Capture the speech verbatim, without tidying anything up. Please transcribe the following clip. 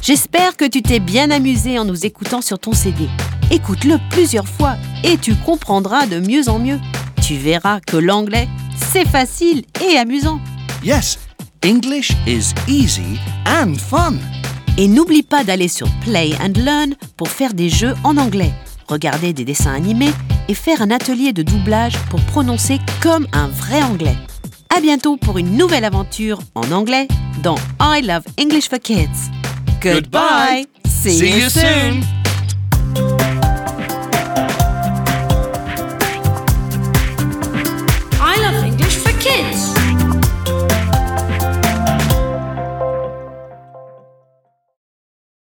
J'espère que tu t'es bien amusé en nous écoutant sur ton C D. Écoute-le plusieurs fois et tu comprendras de mieux en mieux. Tu verras que l'anglais, c'est facile et amusant. Yes, English is easy and fun. Et n'oublie pas d'aller sur Play and Learn pour faire des jeux en anglais, regarder des dessins animés et faire un atelier de doublage pour prononcer comme un vrai anglais. À bientôt pour une nouvelle aventure en anglais dans I Love English for Kids. Goodbye. See you soon.